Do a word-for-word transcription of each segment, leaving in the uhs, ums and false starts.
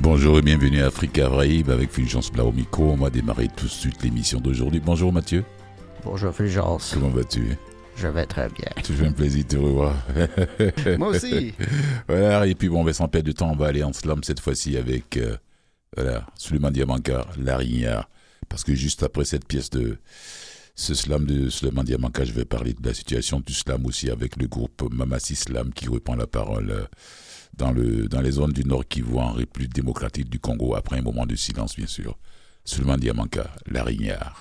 Bonjour et bienvenue à Africa Avrahib avec Fulgence Bla au micro. On va démarrer tout de suite l'émission d'aujourd'hui. Bonjour Mathieu. Bonjour Fulgence. Comment vas-tu? Je vais très bien. Toujours un plaisir de te revoir. Moi aussi. Voilà, et puis bon, ben, sans perdre de temps, on va aller en slam cette fois-ci avec euh, voilà, Souleymane Diamanka, Larignard. Parce que juste après cette pièce de ce slam de Souleymane Diamanka, je vais parler de la situation du slam aussi avec le groupe Mamassi Slam qui reprend la parole euh, dans, le, dans les zones du Nord Kivu en République démocratique du Congo après un moment de silence, bien sûr. Souleymane Diamanka, Larignard.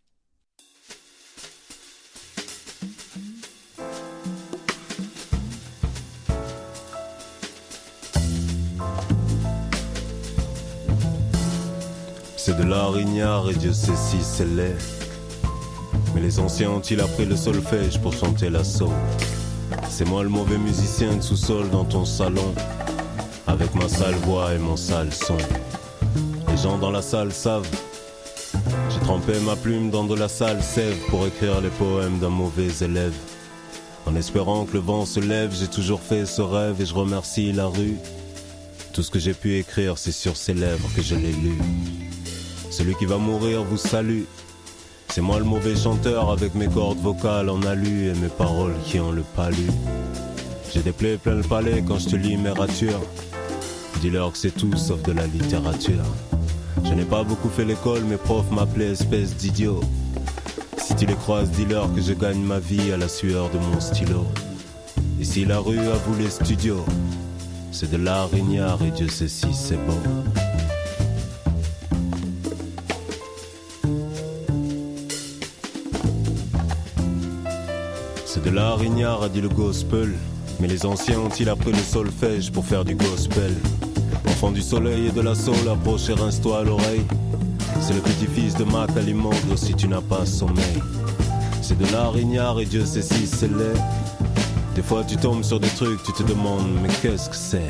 C'est de l'arignard et Dieu sait si c'est laid. Mais les anciens ont-ils appris le solfège pour chanter la soul? C'est moi le mauvais musicien de sous-sol dans ton salon, avec ma sale voix et mon sale son. Les gens dans la salle savent, j'ai trempé ma plume dans de la sale sève pour écrire les poèmes d'un mauvais élève. En espérant que le vent se lève, j'ai toujours fait ce rêve et je remercie la rue. Tout ce que j'ai pu écrire, c'est sur ses lèvres que je l'ai lu. Celui qui va mourir vous salue. C'est moi le mauvais chanteur avec mes cordes vocales en alu et mes paroles qui ont le palu. J'ai des plaies plein le palais quand je te lis mes ratures. Dis-leur que c'est tout sauf de la littérature. Je n'ai pas beaucoup fait l'école, mes profs m'appelaient espèce d'idiot. Si tu les croises, dis-leur que je gagne ma vie à la sueur de mon stylo. Ici la rue a vous les studios. C'est de l'arignard et Dieu sait si c'est beau. C'est de l'arignard, a dit le gospel. Mais les anciens ont-ils appris le solfège pour faire du gospel? Enfant du soleil et de la soul, approche et rince-toi à l'oreille. C'est le petit-fils de Mac Alimandre si tu n'as pas sommeil. C'est de l'arignard et Dieu sait si c'est laid. Des fois tu tombes sur des trucs, tu te demandes mais qu'est-ce que c'est?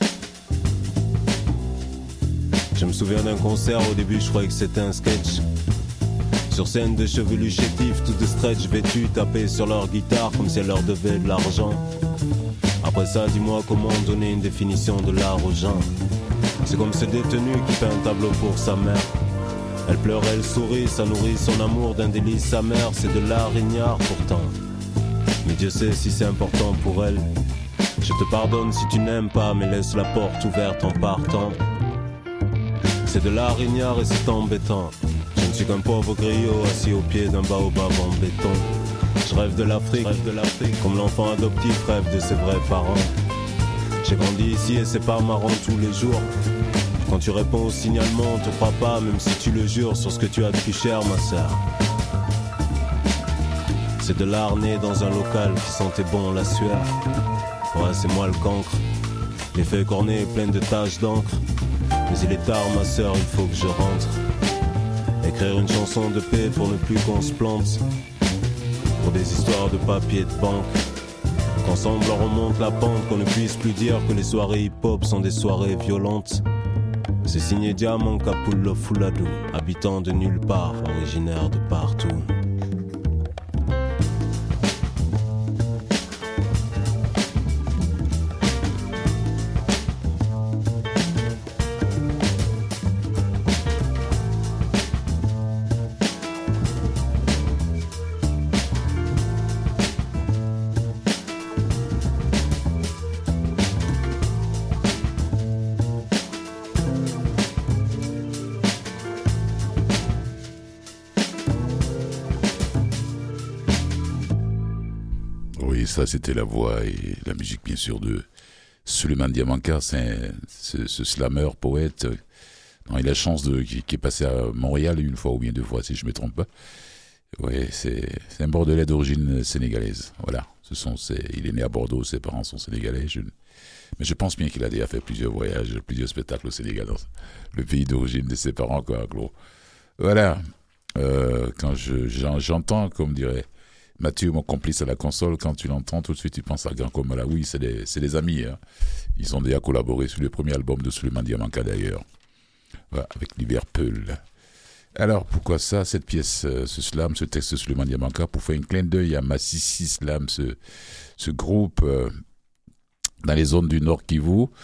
Je me souviens d'un concert, au début je croyais que c'était un sketch. Sur scène de chevelus chétifs, tout de stretch vêtus, taper sur leur guitare comme si elle leur devait de l'argent. Après ça, dis-moi comment donner une définition de l'art aux gens. C'est comme ce détenu qui fait un tableau pour sa mère. Elle pleure, elle sourit, ça nourrit son amour d'un délice amer. C'est de l'arignard pourtant, mais Dieu sait si c'est important pour elle. Je te pardonne si tu n'aimes pas, mais laisse la porte ouverte en partant. C'est de l'arignard et c'est embêtant. Je ne suis qu'un pauvre griot assis au pied d'un baobab en béton. Je rêve de l'Afrique, rêve de l'Afrique, comme l'enfant adoptif rêve de ses vrais parents. J'ai grandi ici et c'est pas marrant tous les jours. Quand tu réponds au signalement, on te croit pas, même si tu le jures sur ce que tu as de plus cher, ma sœur. C'est de l'art né dans un local qui sentait bon la sueur. Ouais, c'est moi le cancre, les feuilles cornées pleines de taches d'encre. Mais il est tard, ma sœur, il faut que je rentre. Écrire une chanson de paix pour ne plus qu'on se plante. Pour des histoires de papier de banque. Qu'ensemble on remonte la pente, qu'on ne puisse plus dire que les soirées hip-hop sont des soirées violentes. C'est signé Diamant Capullo Fuladu, habitant de nulle part, originaire de partout. Ça, c'était la voix et la musique, bien sûr, de Souleymane Diamanka. C'est un, ce, ce slammer, poète. Non, il a la chance de, qui, qui est passé à Montréal une fois ou bien deux fois, si je ne me trompe pas. Ouais, c'est, c'est un Bordelais d'origine sénégalaise. Voilà. Ce sont ses, il est né à Bordeaux, ses parents sont sénégalais. Je, mais je pense bien qu'il a déjà fait plusieurs voyages, plusieurs spectacles au Sénégal, dans le pays d'origine de ses parents, quoi, gros. Voilà. Euh, quand je, j'en, j'entends, comme dirait Mathieu, mon complice à la console, quand tu l'entends, tout de suite, tu penses à Grand Komala. Oui, c'est des, c'est des amis. Hein. Ils ont déjà collaboré sur le premier album de Souleymane Diamanka, d'ailleurs. Voilà, avec Liverpool. Alors, pourquoi ça, cette pièce, euh, ce slam, ce texte de Souleymane Diamanka, pour faire un clin d'œil à Massissi Slam, ce, ce groupe euh, dans les zones du Nord Kivu,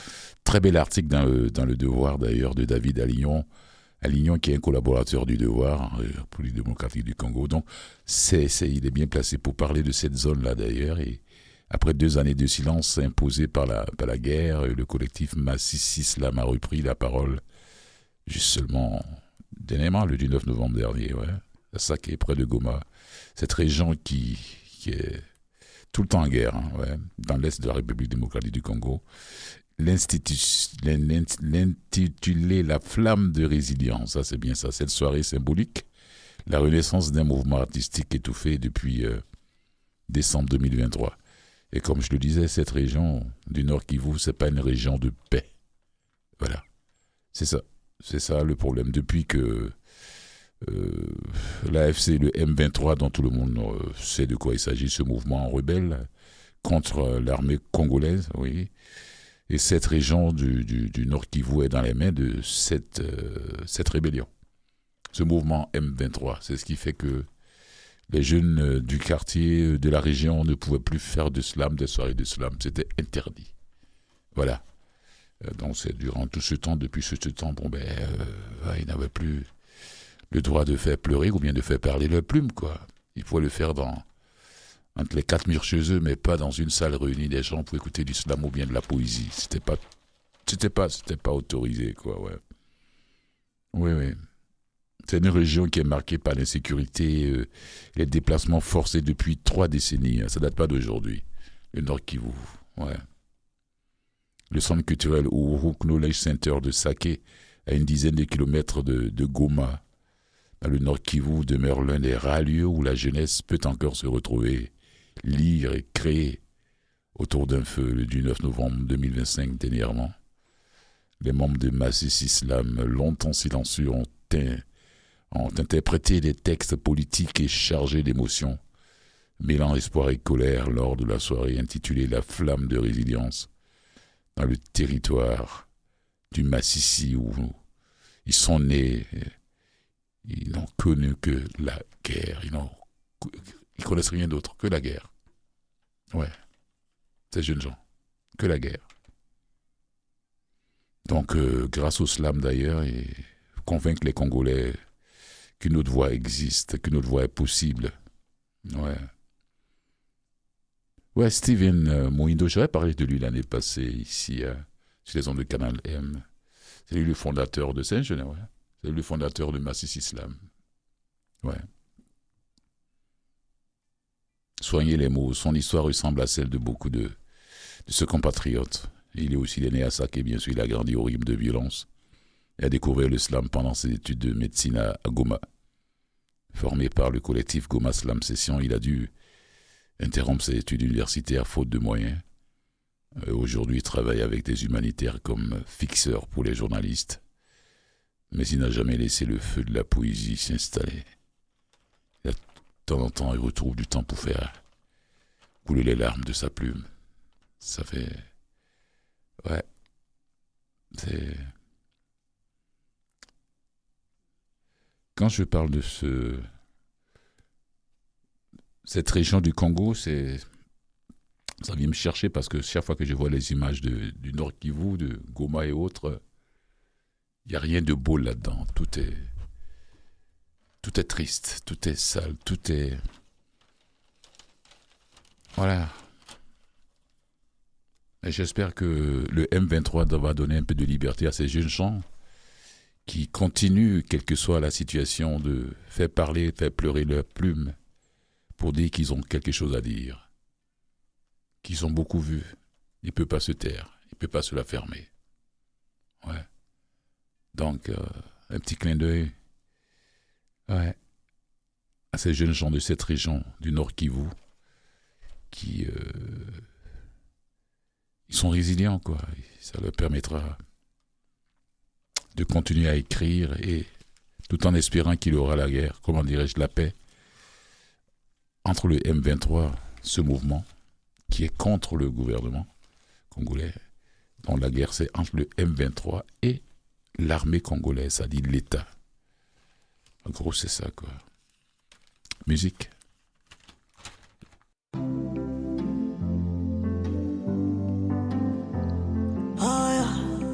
Très bel article dans le, dans le Devoir d'ailleurs de David Alignon, Alignon qui est un collaborateur du Devoir, euh, République démocratique du Congo. Donc c'est, c'est, il est bien placé pour parler de cette zone-là d'ailleurs. Et après deux années de silence imposées par la, par la guerre, le collectif Massissi Slam a repris la parole juste seulement dernièrement, le dix-neuf novembre dernier, ouais, à Saké, près de Goma. Cette région qui, qui est tout le temps en guerre, hein, ouais, dans l'est de la République démocratique du Congo. L'institu- l'intitulé La Flamme de Résilience, ça c'est bien ça, cette soirée symbolique, la renaissance d'un mouvement artistique étouffé depuis euh, décembre deux mille vingt-trois. Et comme je le disais, cette région du Nord Kivu, c'est pas une région de paix. Voilà, c'est ça, c'est ça le problème. Depuis que euh, l'A F C, le M vingt-trois, dont tout le monde euh, sait de quoi il s'agit, ce mouvement rebelle contre euh, l'armée congolaise, oui. Et cette région du, du, du Nord Kivu est dans les mains de cette, euh, cette rébellion. Ce mouvement M vingt-trois, c'est ce qui fait que les jeunes euh, du quartier, euh, de la région, ne pouvaient plus faire de slam, des soirées de slam. C'était interdit. Voilà. Euh, donc c'est durant tout ce temps, depuis ce temps, bon ben, euh, ouais, ils n'avaient plus le droit de faire pleurer ou bien de faire parler leur plume, quoi. Il faut le faire dans... entre les quatre murs chez eux, mais pas dans une salle réunie des gens pour écouter du slam ou bien de la poésie. C'était pas, c'était pas, c'était pas autorisé, quoi, ouais. Oui, oui. C'est une région qui est marquée par l'insécurité, euh, les déplacements forcés depuis trois décennies. Hein. Ça date pas d'aujourd'hui. Le Nord Kivu, ouais. Le centre culturel Uhuru Knowledge Center de Saké, à une dizaine de kilomètres de, de Goma, dans le Nord Kivu, demeure l'un des rares lieux où la jeunesse peut encore se retrouver, lire et créer autour d'un feu le dix-neuf novembre deux mille vingt-cinq dernièrement. Les membres de Massissi Slam, longtemps silencieux, ont, in, ont interprété des textes politiques et chargés d'émotions, mêlant espoir et colère lors de la soirée intitulée La Flamme de Résilience, dans le territoire du Massissi où ils sont nés. Ils n'ont connu que la guerre. Ils n'ont, ils connaissent rien d'autre que la guerre. Ouais. Ces jeunes gens. Que la guerre. Donc, euh, grâce au slam d'ailleurs, et convaincre les Congolais qu'une autre voie existe, qu'une autre voie est possible. Ouais. Ouais, Steven euh, Mouindo, j'avais parlé de lui l'année passée ici, euh, sur les ondes de Canal M. C'est lui le fondateur de Saint-Genès, ouais. C'est le fondateur de Massissi Slam. Ouais. Soignez les mots. Son histoire ressemble à celle de beaucoup de, de ses compatriotes. Il est aussi il est né à Saké, bien sûr. Il a grandi au rythme de violence. Il a découvert le slam pendant ses études de médecine à, à Goma. Formé par le collectif Goma Slam Session, il a dû interrompre ses études universitaires faute de moyens. Euh, aujourd'hui, il travaille avec des humanitaires comme fixeur pour les journalistes. Mais il n'a jamais laissé le feu de la poésie s'installer. Et de temps en temps, il retrouve du temps pour faire couler les larmes de sa plume. Ça fait... Ouais. C'est... Quand je parle de ce... cette région du Congo, c'est... ça vient me chercher parce que chaque fois que je vois les images de, du Nord Kivu, de Goma et autres... il n'y a rien de beau là-dedans. Tout est, tout est triste, tout est sale, tout est... Voilà. Et j'espère que le M vingt-trois va donner un peu de liberté à ces jeunes gens qui continuent, quelle que soit la situation, de faire parler, faire pleurer leurs plumes pour dire qu'ils ont quelque chose à dire, qu'ils ont beaucoup vu. Ils ne peuvent pas se taire, ils ne peuvent pas se la fermer. Ouais. Donc, euh, un petit clin d'œil ouais, à ces jeunes gens de cette région du Nord Kivu qui euh, ils sont résilients, quoi. Ça leur permettra de continuer à écrire et tout en espérant qu'il y aura la guerre, comment dirais-je, la paix entre le M vingt-trois, ce mouvement qui est contre le gouvernement congolais. Donc la guerre, c'est entre le M vingt-trois et l'armée congolaise, ça dit l'État. En gros, c'est ça, quoi. Musique. Oh, yeah.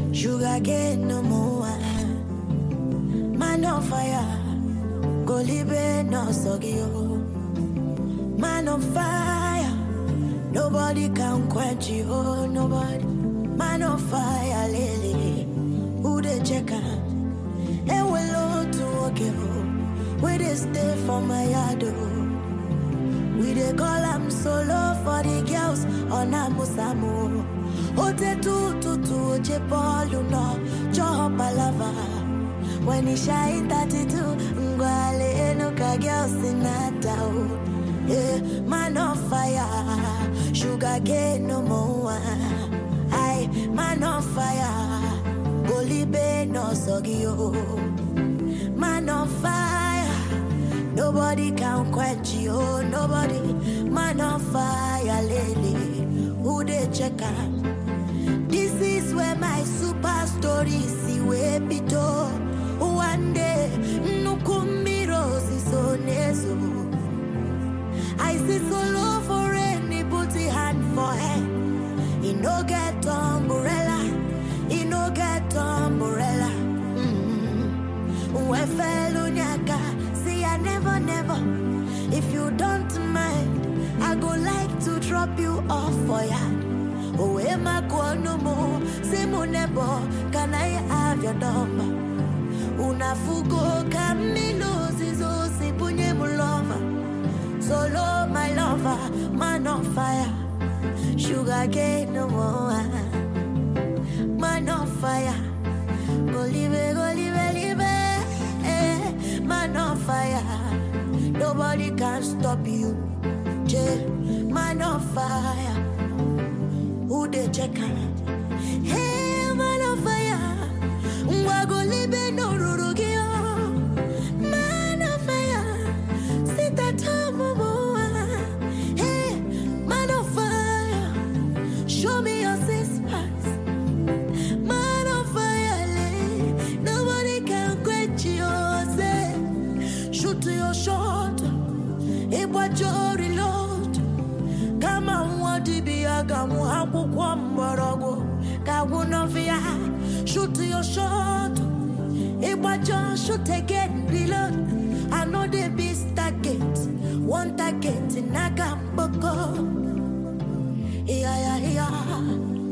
Sugar cane no more. Man on fire. Go live no sogio. Man on fire. Nobody can quench you. Oh, nobody. Man on fire, lily. Who they check out? And we'll load to walk you. Where they stay for my yard. We they call them solo for the girls on Amusamu. Ote tu tu tu je Paul you know Joe Palava. When he shine thirty-two, Ngwale no ka girls in that town. Yeah, man on fire, sugar cane no more. Aye, man on fire, Golibe no sogio. Man on fire, nobody can quench you, nobody. Man on fire, lady, who they check out? This is where my super story see where pito. One day, nukumbiro si so nezo. I see solo for any booty hand for head. He no get umbrella, he no get umbrella. We fellow nyaka, see I never, never. If you don't mind, I go like to drop you off for ya. Oh, am I going no more? Say mo nebo, can I have your number? Una fugo Camilo zizo si punye mu lover. Solo my lover, man on fire. Sugar cane no more. Man on fire. Go live, go live, live. Eh, man on fire. Nobody can stop you. J, man on fire. Who they check out? Hey, man on fire. Wago libe no rurugio. Man on fire. Sit at home. Hey, man on fire. Show me your six packs. Man on fire. Nobody can quench you. Say, shoot your shot. Hey, what your reload. Come on, what did be a gamu? How could one borogo? Kagunofia. Shoot your shot. If what you shoot again, reload. I know the beast target. One target in Agamboko. Yeah, yeah, yeah.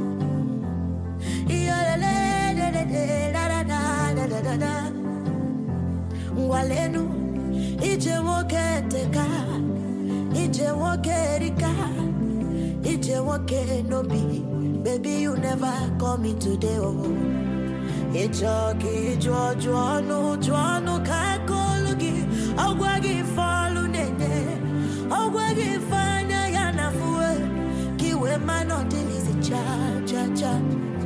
Yeah, la la la la la la la. Walenu, ije woke teka, ije woke rika, ije woke nobi. Baby, you never call me today, oh. Ichoki, Jojo, Joano, Kakolugi, Ogwagi, Falu, Nene, Ogwagi, Fana, Yana, Fue, Kiwe, man, until is a cha, cha, cha.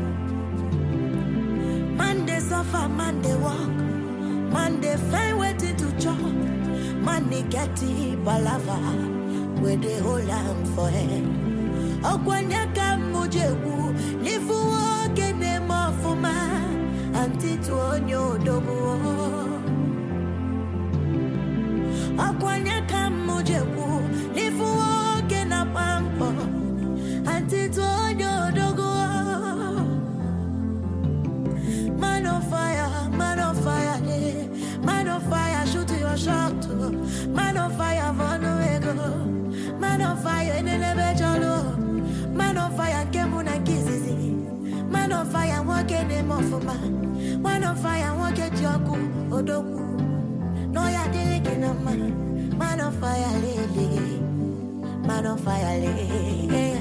Man, they suffer, man, they walk, man, they find waiting to chop, man, they get it, balava, where they hold on for head. Okwanyaka mujewu lifu woke ne mofuma antitu onyo dobu. Okwanyaka mujewu lifu woke na pampo antitu onyo dogu. Man on fire, man on fire, eh. Man on fire, shoot your shot. Man on fire, for no ego. Man on fire, in the level. Man on fire, Kemuna Kizizi. Man on fire, walking him off of man. Man on fire, walk at Yoku, Odoku. No, ya didn't a man. Man on fire, lady. Man on fire, lady.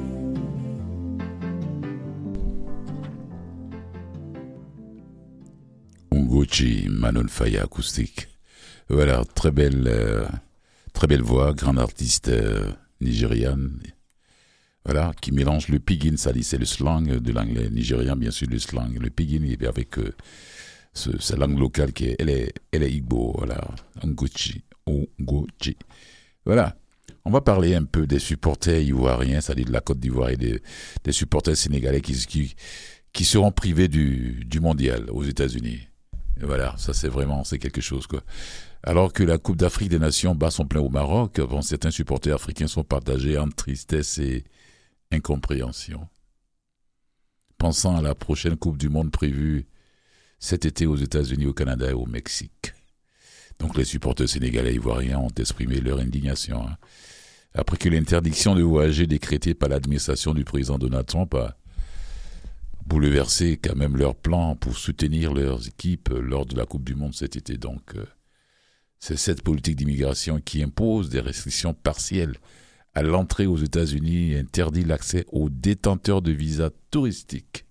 Ungochi, Man on fire acoustique. Voilà, très belle, euh, très belle voix, grande artiste euh, nigériane. Voilà, qui mélange le pidgin, ça dit, c'est le slang de l'anglais nigérian, bien sûr, le slang. Le pidgin, avec euh, ce, sa langue locale qui est, elle est, elle est Igbo, voilà, Ngochi, Ngochi. Voilà, on va parler un peu des supporters ivoiriens, c'est-à-dire de la Côte d'Ivoire et des, des supporters sénégalais qui, qui, qui seront privés du, du mondial aux États-Unis. Et voilà, ça c'est vraiment, c'est quelque chose, quoi. Alors que la Coupe d'Afrique des Nations bat son plein au Maroc, bon, certains supporters africains sont partagés entre tristesse et incompréhension. pensant à la prochaine Coupe du Monde prévue cet été aux États-Unis, au Canada et au Mexique. Donc les supporters sénégalais et ivoiriens ont exprimé leur indignation. Hein. Après que l'interdiction de voyager décrétée par l'administration du président Donald Trump a bouleversé quand même leurs plans pour soutenir leurs équipes lors de la Coupe du Monde cet été. Donc euh, c'est cette politique d'immigration qui impose des restrictions partielles à l'entrée aux États-Unis et interdit l'accès aux détenteurs de visas touristiques,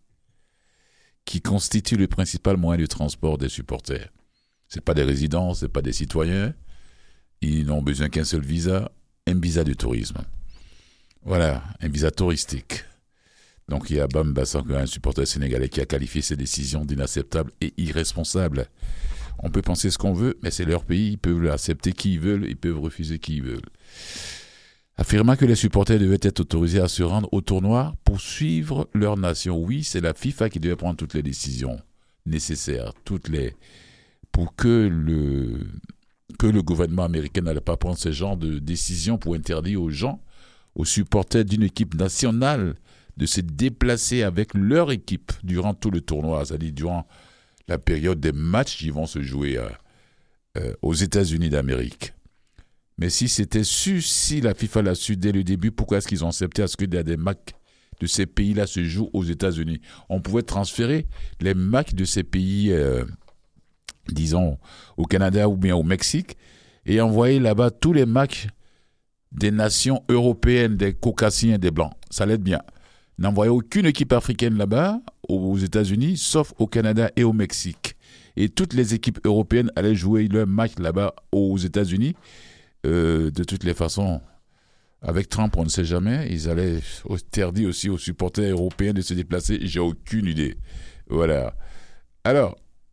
qui constituent le principal moyen de transport des supporters. Ce n'est pas des résidents, ce n'est pas des citoyens. Ils n'ont besoin qu'un seul visa, un visa de tourisme. Voilà, un visa touristique. Donc il y a Bam Bassan, un supporter sénégalais, qui a qualifié ces décisions d'inacceptables et irresponsables. On peut penser ce qu'on veut, mais c'est leur pays, ils peuvent l'accepter qui ils veulent, ils peuvent refuser qui ils veulent. Affirmant que les supporters devaient être autorisés à se rendre au tournoi pour suivre leur nation. Oui, c'est la FIFA qui devait prendre toutes les décisions nécessaires, toutes les pour que le que le gouvernement américain n'allait pas prendre ce genre de décisions pour interdire aux gens, aux supporters d'une équipe nationale, de se déplacer avec leur équipe durant tout le tournoi, c'est-à-dire durant la période des matchs qui vont se jouer euh, euh, aux États-Unis d'Amérique. Mais si c'était su, si la FIFA l'a su dès le début, pourquoi est-ce qu'ils ont accepté à ce que des matchs de ces pays-là se jouent aux États-Unis? On pouvait transférer les matchs de ces pays, euh, disons, au Canada ou bien au Mexique, et envoyer là-bas tous les matchs des nations européennes, des Caucasiens, des Blancs. Ça l'aide bien. N'envoyer aucune équipe africaine là-bas, aux États-Unis, sauf au Canada et au Mexique. Et toutes les équipes européennes allaient jouer leur match là-bas aux États-Unis. Euh, de toutes les façons, avec Trump, on ne sait jamais. Ils allaient interdire aussi aux supporters européens de se déplacer. J'ai aucune idée. Voilà. Alors,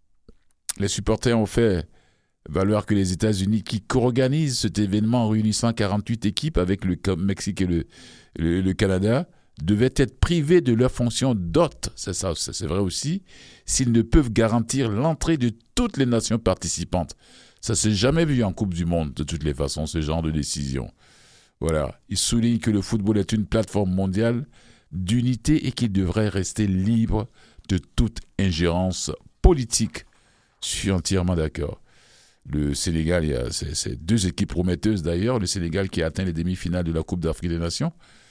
les supporters ont fait valoir que les États-Unis, qui co-organisent cet événement en réunissant quarante-huit équipes avec le Mexique et le, le, le Canada, devaient être privés de leur fonction d'hôte. C'est ça, c'est vrai aussi, s'ils ne peuvent garantir l'entrée de toutes les nations participantes. Ça ne s'est jamais vu en Coupe du Monde, de toutes les façons, ce genre de décision. Voilà. Il souligne que le football est une plateforme mondiale d'unité et qu'il devrait rester libre de toute ingérence politique. Je suis entièrement d'accord. Le Sénégal, il y a c'est, c'est deux équipes prometteuses d'ailleurs. Le Sénégal qui a atteint les demi-finales de la Coupe d'Afrique des Nations,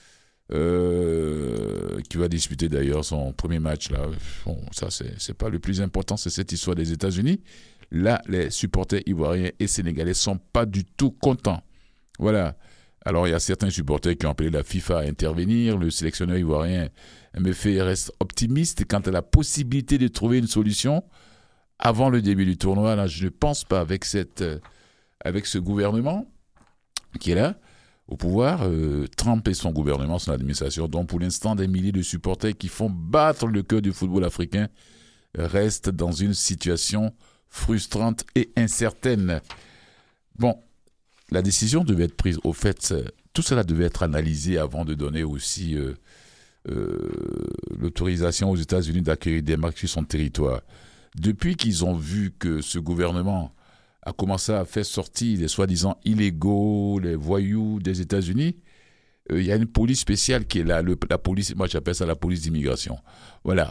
euh, qui va disputer d'ailleurs son premier match là. Bon, ça, c'est, c'est pas le plus important, c'est cette histoire des États-Unis. Là, les supporters ivoiriens et sénégalais ne sont pas du tout contents. Voilà. Alors, il y a certains supporters qui ont appelé la FIFA à intervenir. Le sélectionneur ivoirien M F A reste optimiste quant à la possibilité de trouver une solution avant le début du tournoi. Là, je ne pense pas avec, cette, euh, avec ce gouvernement qui est là, au pouvoir, euh, Trump et son gouvernement, son administration, dont pour l'instant des milliers de supporters qui font battre le cœur du football africain, restent dans une situation frustrante et incertaine. Bon, la décision devait être prise. Au fait, tout cela devait être analysé avant de donner aussi euh, euh, l'autorisation aux États-Unis d'accueillir des matchs sur son territoire. Depuis qu'ils ont vu que ce gouvernement a commencé à faire sortir les soi-disant illégaux, les voyous des États-Unis, il euh, y a une police spéciale qui est là, le, la police, moi j'appelle ça la police d'immigration. Voilà.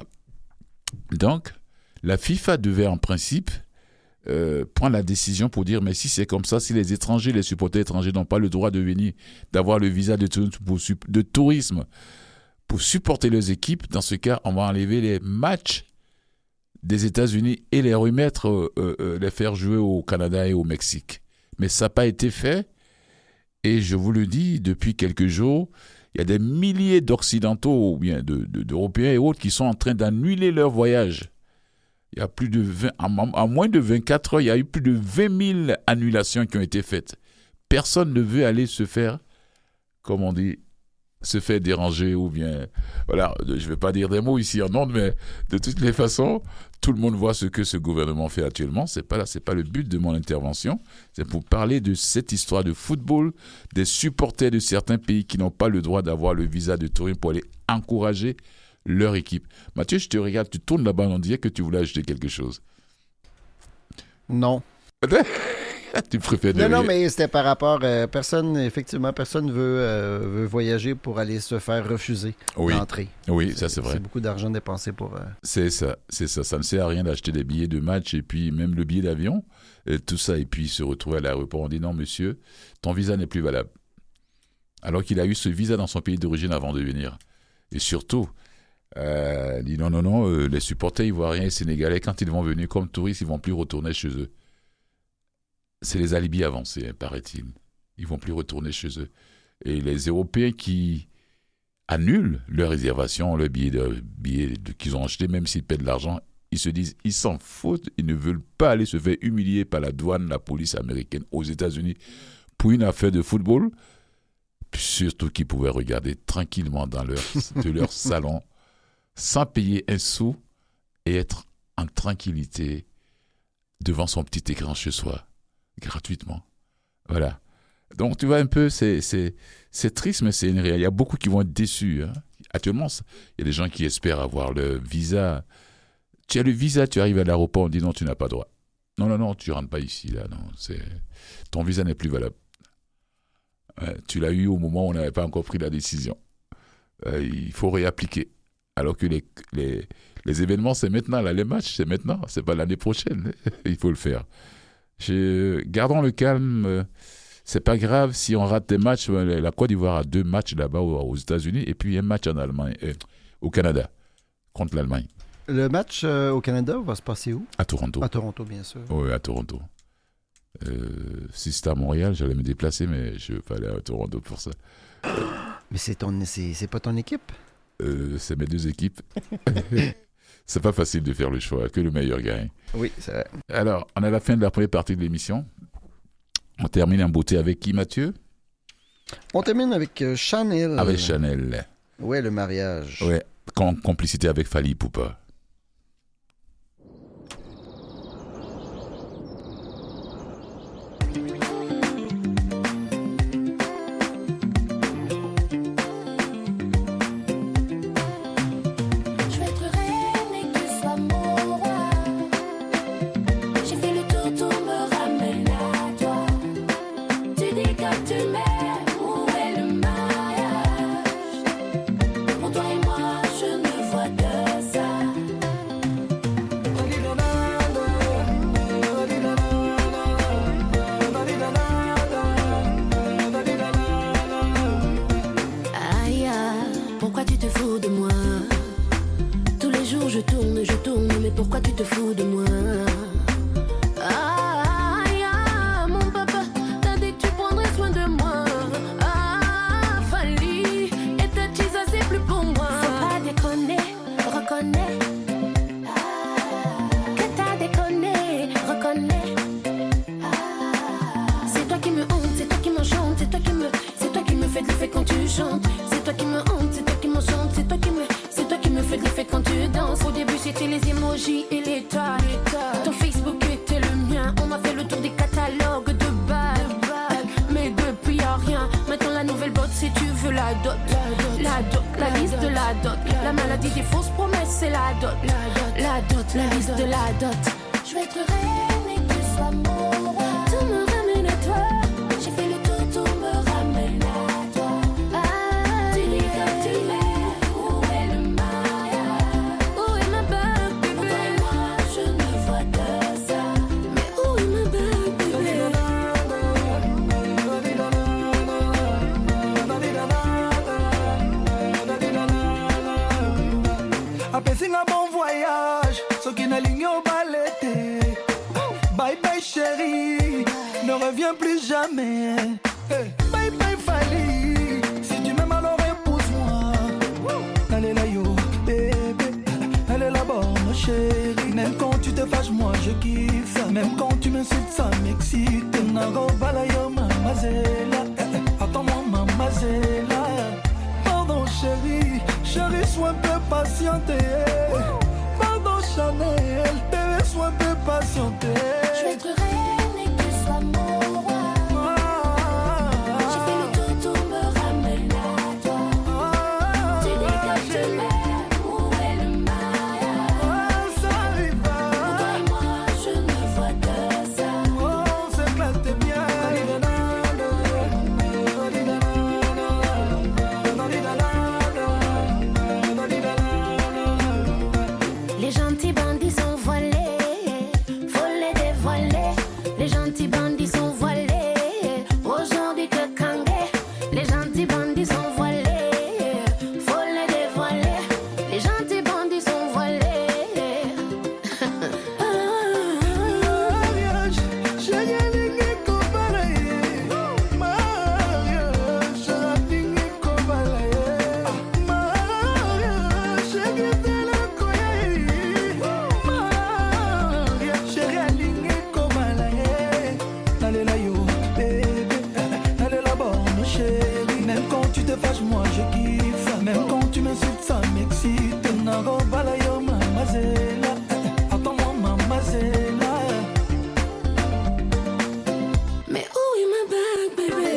Donc, la FIFA devait en principe Euh, prendre la décision pour dire mais si c'est comme ça, si les étrangers, les supporters étrangers n'ont pas le droit de venir, d'avoir le visa de, pour, de tourisme pour supporter leurs équipes, dans ce cas, on va enlever les matchs des États-Unis et les remettre, euh, euh, les faire jouer au Canada et au Mexique. Mais ça n'a pas été fait. Et je vous le dis, depuis quelques jours, il y a des milliers d'Occidentaux ou bien de, de, d'Européens et autres qui sont en train d'annuler leur voyage. Il y a plus de vingt, en moins de vingt-quatre heures, il y a eu plus de vingt mille annulations qui ont été faites. Personne ne veut aller se faire, comme on dit, se faire déranger ou bien... Voilà, je ne vais pas dire des mots ici en ondes, mais de toutes les façons, tout le monde voit ce que ce gouvernement fait actuellement. Ce n'est pas, c'est pas le but de mon intervention. C'est pour parler de cette histoire de football, des supporters de certains pays qui n'ont pas le droit d'avoir le visa de tourisme pour aller encourager leur équipe. Mathieu, je te regarde, tu tournes là-bas, on dirait que tu voulais ajouter quelque chose. Non. Tu préfères Non, non, devenir- mais c'était par rapport. Euh, personne, effectivement, personne veut, euh, veut voyager pour aller se faire refuser Oui, l'entrée. oui, ça c'est vrai. C'est beaucoup d'argent dépensé pour. euh, C'est ça, c'est ça. Ça ne sert à rien d'acheter des billets de match et puis même le billet d'avion, et tout ça, et puis se retrouver à l'aéroport. On dit non, monsieur, ton visa n'est plus valable. Alors qu'il a eu ce visa dans son pays d'origine avant de venir. Et surtout, euh, il dit non, non, non, euh, les supporters ivoiriens et sénégalais, quand ils vont venir comme touristes, ils ne vont plus retourner chez eux. C'est les alibis avancés, hein, paraît-il. Ils ne vont plus retourner chez eux. Et les Européens qui annulent leur réservation, leur billet, de, billet de- qu'ils ont acheté, même s'ils paient de l'argent, ils se disent, ils s'en foutent, ils ne veulent pas aller se faire humilier par la douane, la police américaine aux États-Unis pour une affaire de football, surtout qu'ils pouvaient regarder tranquillement dans leur, de leur salon, sans payer un sou et être en tranquillité devant son petit écran chez soi, gratuitement. Voilà. Donc, tu vois un peu, c'est, c'est, c'est triste, mais c'est une réalité. Il y a beaucoup qui vont être déçus. Hein. Actuellement, il y a des gens qui espèrent avoir le visa. Tu as le visa, tu arrives à l'aéroport, on dit non, tu n'as pas droit. Non, non, non, tu ne rentres pas ici. Là, non, c'est... Ton visa n'est plus valable. Ouais, tu l'as eu au moment où on n'avait pas encore pris la décision. Euh, il faut réappliquer. Alors que les, les, les événements, c'est maintenant. Là, les matchs, c'est maintenant. C'est pas l'année prochaine. Il faut le faire. Je... Gardons le calme. Euh, C'est pas grave si on rate des matchs. La Côte d'Ivoire a deux matchs là-bas aux États-Unis et puis un match en Allemagne, euh, au Canada, contre l'Allemagne. Le match euh, au Canada va se passer où? À Toronto. À Toronto, bien sûr. Oui, à Toronto. Euh, si c'était à Montréal, j'allais me déplacer, mais je vais pas aller à Toronto pour ça. Mais c'est, ton, c'est, c'est pas ton équipe? Euh, c'est mes deux équipes. C'est pas facile de faire le choix, que le meilleur gagne. Oui, c'est vrai. Alors, on est à la fin de la première partie de l'émission. On termine en beauté avec qui, Mathieu? On termine avec euh, Chanel. Avec Chanel. Ouais, le mariage. Ouais, en complicité avec Fally Ipupa. Je vais être reine et que tu sois mon roi. J'ai fait le tour, tout me ramène à toi. Tu dis que tu m'aimes, où est le mariage? Pour toi et moi, je ne vois que ça. Aïe, pourquoi tu te fous de moi? Tous les jours je tourne, je tourne, mais pourquoi tu te fous de moi? Aïe, mon papa, t'as dit que tu prendrais soin de moi. Ah, Fally, et ta cheese, c'est plus pour moi. Faut pas déconner, reconnais. Que t'as déconné, reconnais. C'est toi qui me honte, c'est toi qui m'enchante, c'est toi qui me, c'est toi qui me fait de l'effet quand tu chantes. C'est toi qui me honte, c'est toi qui m'enchante, c'est toi qui me, c'est toi qui me fait de l'effet quand tu danses. Au début c'était les emojis et les tags. Ton Facebook était le mien, on a fait le tour des catalogues de bagues. Mais depuis y'a rien, maintenant la nouvelle botte c'est tu veux la dot. La dot, la liste de la dot. La maladie des fausses promesses c'est la dot. La dot, la liste de la dot. Je vais être reine et que tu sois mon roi. Tout me ramène à toi. J'ai fait le tour, tout me ramène à toi. Ah, tu dis que tu m'aimes. Où est le mariage? Où est ma bague, bébé? Pour toi et moi, je ne vois que ça. Mais où est ma bague, bébé? Apesi un bon voyage, ce qui n'a ligne au balete. Bye bye chérie, ne reviens plus jamais. Hey. Bye bye Fally, si tu m'aimes alors épouse-moi. Elle est là yo, bébé, elle est là bonne chérie. Même quand tu te fâches, moi je kiffe ça. Même quand tu m'insultes, ça m'excite. Nago balayo mamazela, attends-moi mamazela. Pardon chérie, chérie sois un peu patienté. Pardon Chanel, bébé sois un peu patienté. Je vais être reine et que tu sois mon roi. J'ai fait le tour, tout me ramène à toi. Tu dis que tu m'aimes, où est le mariage? Ça arrive. Pour toi et moi, je ne vois que ça. Oh, c'est éclaté. kiffe. Même quand tu m'insultes, ça m'excite. Nago balayo mamazela. Attends-moi mamazela. Mais où est ma bague, bébé?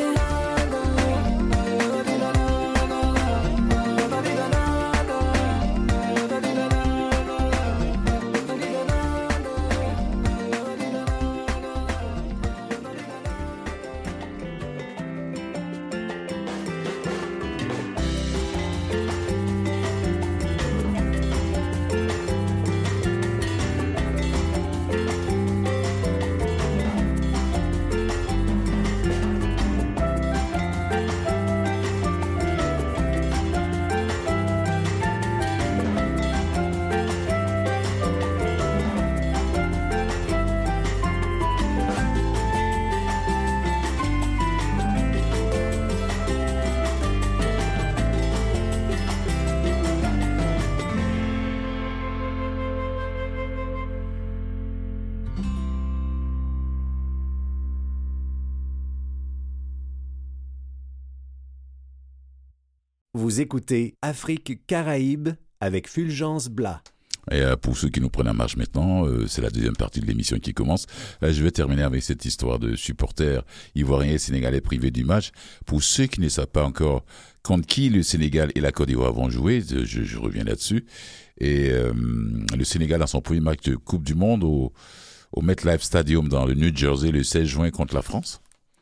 Vous écoutez Afrique Caraïbes avec Fulgence Blas. Et euh, pour ceux qui nous prennent en marche maintenant, euh, c'est la deuxième partie de l'émission qui commence. Là, je vais terminer avec cette histoire de supporters ivoiriens et sénégalais privés du match. Pour ceux qui ne savent pas encore contre qui le Sénégal et la Côte d'Ivoire vont jouer, je, je reviens là-dessus. Et euh, le Sénégal a son premier match de Coupe du Monde au, au MetLife Stadium dans le New Jersey le seize juin contre la France.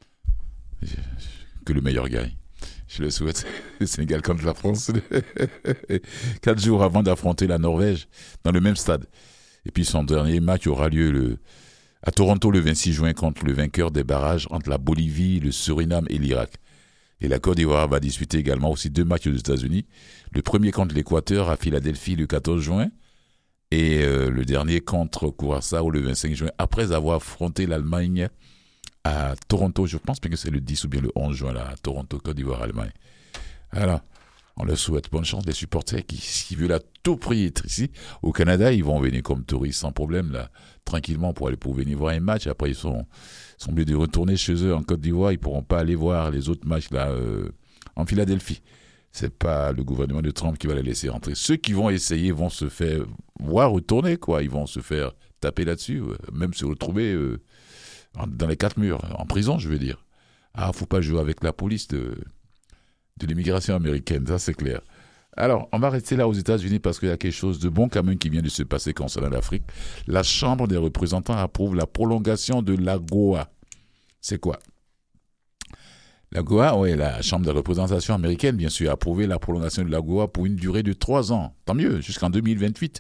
Que le meilleur gagne. Je le souhaite. Le Sénégal contre la France. Quatre jours avant d'affronter la Norvège dans le même stade. Et puis son dernier match aura lieu le, à Toronto le vingt-six juin contre le vainqueur des barrages entre la Bolivie, le Suriname et l'Irak. Et la Côte d'Ivoire va disputer également aussi deux matchs aux États-Unis. Le premier contre l'Équateur à Philadelphie le quatorze juin. Et euh, le dernier contre Curaçao le vingt-cinq juin. Après avoir affronté l'Allemagne à Toronto, je pense bien que c'est le dix ou bien le onze juin, là, à Toronto, Côte d'Ivoire, Allemagne. Alors, on leur souhaite bonne chance. Les supporters qui, qui veulent à tout prix être ici. Au Canada, ils vont venir comme touristes sans problème, là, tranquillement, pour aller pour venir voir un match. Après, ils sont, sont obligés de retourner chez eux en Côte d'Ivoire. Ils ne pourront pas aller voir les autres matchs, là, euh, en Philadelphie. C'est pas le gouvernement de Trump qui va les laisser rentrer. Ceux qui vont essayer vont se faire voir retourner, quoi. Ils vont se faire taper là-dessus, euh, même se retrouver euh, dans les quatre murs, en prison, je veux dire. Ah, faut pas jouer avec la police de, de l'immigration américaine, ça c'est clair. Alors, on va rester là aux États-Unis parce qu'il y a quelque chose de bon quand même qui vient de se passer concernant l'Afrique. La Chambre des représentants approuve la prolongation de l'AGOA. C'est quoi? L'AGOA, oui, la Chambre des représentations américaine, bien sûr, a approuvé la prolongation de l'AGOA pour une durée de trois ans. Tant mieux, jusqu'en deux mille vingt-huit.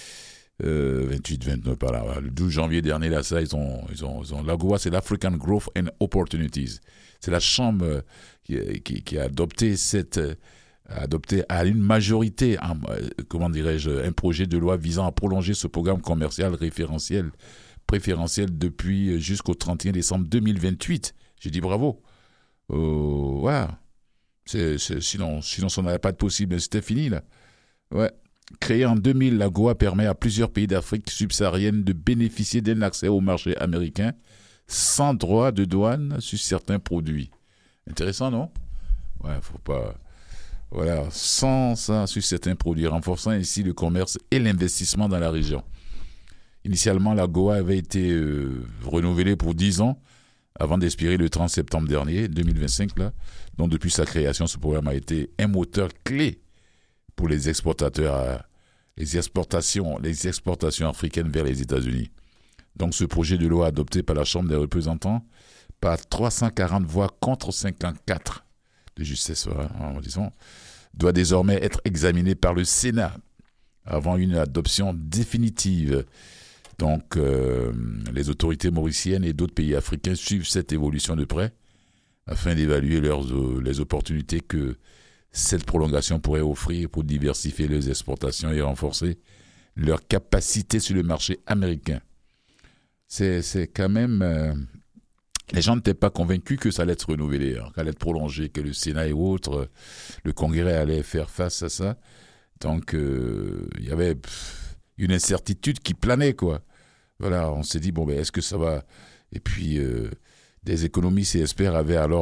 Euh, vingt-huit, vingt-neuf, par là. Le douze janvier dernier, là, ça, ils ont, ils ont, ils ont l'AGOA, c'est l'African Growth and Opportunities. C'est la Chambre qui, qui, qui a adopté cette, a adopté à une majorité, un, comment dirais-je, un projet de loi visant à prolonger ce programme commercial référentiel, préférentiel depuis jusqu'au trente et un décembre deux mille vingt-huit. J'ai dit bravo. Euh, voilà. C'est, c'est, sinon, sinon, ça n'aurait pas été possible. C'était fini, là. Ouais. Créée en deux mille, l'AGOA permet à plusieurs pays d'Afrique subsaharienne de bénéficier d'un accès au marché américain sans droit de douane sur certains produits. Intéressant, non? Ouais, faut pas... Voilà, sans ça sur certains produits, renforçant ainsi le commerce et l'investissement dans la région. Initialement, l'AGOA avait été euh, renouvelée pour dix ans avant d'expirer le trente septembre dernier, deux mille vingt-cinq, là. Donc, depuis sa création, ce programme a été un moteur clé pour les exportateurs, les exportations, les exportations africaines vers les États-Unis. Donc, ce projet de loi adopté par la Chambre des représentants par trois cent quarante voix contre cinquante-quatre de justesse, en disant, doit désormais être examiné par le Sénat avant une adoption définitive. Donc, euh, les autorités mauriciennes et d'autres pays africains suivent cette évolution de près afin d'évaluer leurs, euh, les opportunités que cette prolongation pourrait offrir pour diversifier leurs exportations et renforcer leur capacité sur le marché américain. C'est, c'est quand même... Euh, les gens n'étaient pas convaincus que ça allait être renouvelé, hein, qu'elle allait être prolongé, que le Sénat et autres, euh, le Congrès allait faire face à ça. Donc, il euh, y avait pff, une incertitude qui planait, quoi. Voilà, on s'est dit, bon, ben, est-ce que ça va... Et puis, euh, des économistes et experts avaient alors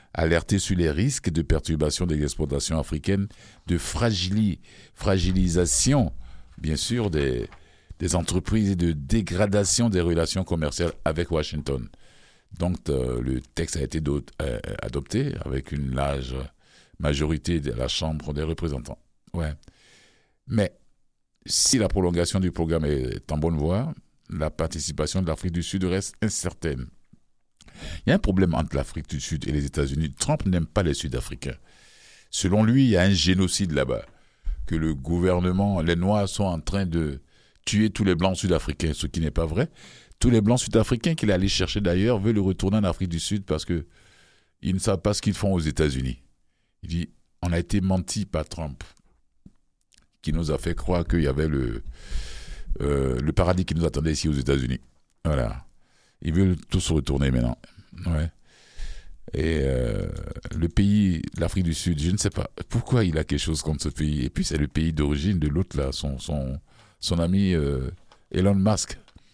alerté sur les risques de perturbation des exportations africaines, de fragili- fragilisation, bien sûr, des, des entreprises et de dégradation des relations commerciales avec Washington. Donc, euh, le texte a été do- euh, adopté avec une large majorité de la Chambre des représentants. Ouais. Mais, si la prolongation du programme est en bonne voie, la participation de l'Afrique du Sud reste incertaine. Il y a un problème entre l'Afrique du Sud et les États-Unis. Trump n'aime pas les Sud-Africains. Selon lui, il y a un génocide là-bas, que le gouvernement, les Noirs sont en train de tuer tous les Blancs sud-africains, ce qui n'est pas vrai. Tous les Blancs sud-africains qu'il est allé chercher d'ailleurs veulent le retourner en Afrique du Sud parce qu'ils ne savent pas ce qu'ils font aux États-Unis. Il dit, on a été menti par Trump, qui nous a fait croire qu'il y avait le, euh, le paradis qui nous attendait ici aux États-Unis. Voilà. Ils veulent tous retourner maintenant. Ouais. Et euh, le pays, l'Afrique du Sud, je ne sais pas pourquoi il a quelque chose contre ce pays. Et puis c'est le pays d'origine de l'autre là, son, son, son ami euh, Elon Musk.